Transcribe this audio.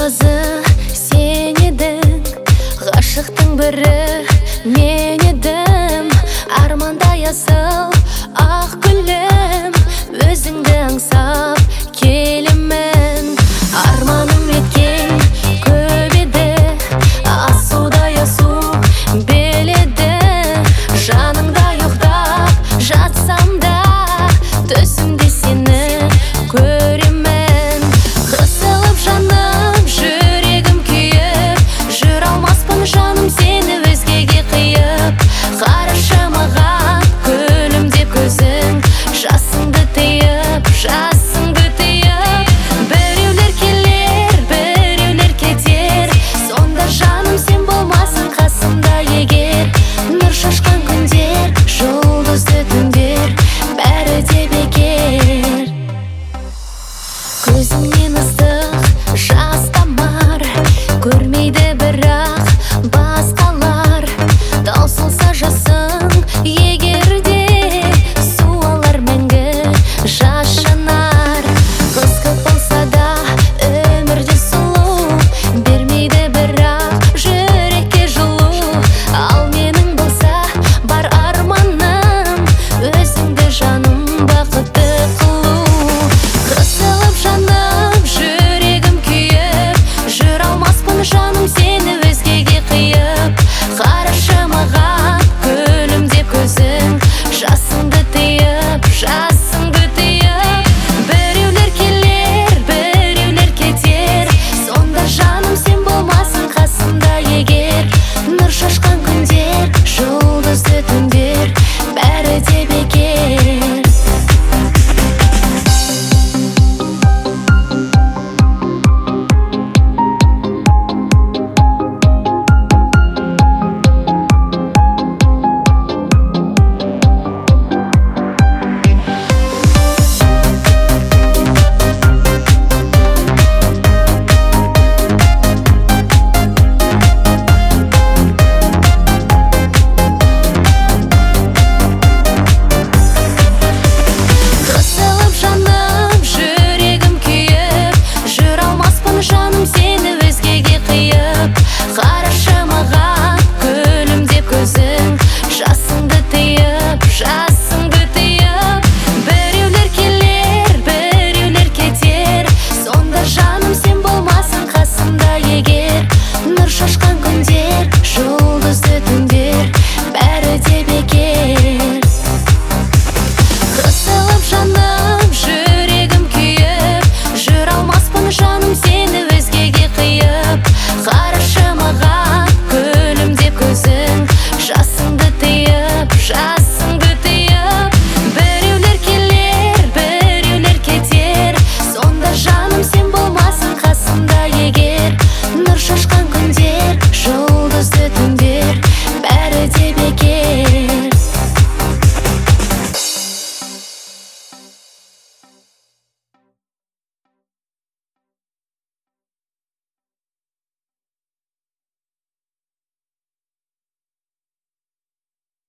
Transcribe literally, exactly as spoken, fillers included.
жазы сен едің, ғашықтың бірі мен едім. Армандай асыл ақ гүлім, өзіңді аңсап келемін. Арманым еткен көп еді, асудай асу беледі. Жаныңда ұйықтап жатсам да, түсімде сені көремін. Қысылып жаным, жүрегім күйіп, жүр алмаспын жаным сені өзгеге қиып. Қарашы маған күлімдеп көзің, жасыңды тыйып, жасыңды тыйып. Біреулер келер, біреулер кетер, сонда жаным сен болмасың қасымда егер. Нұр шашқан күндер, жұлдызды түндер, бәрі де бекер. Көзіңнен ыстық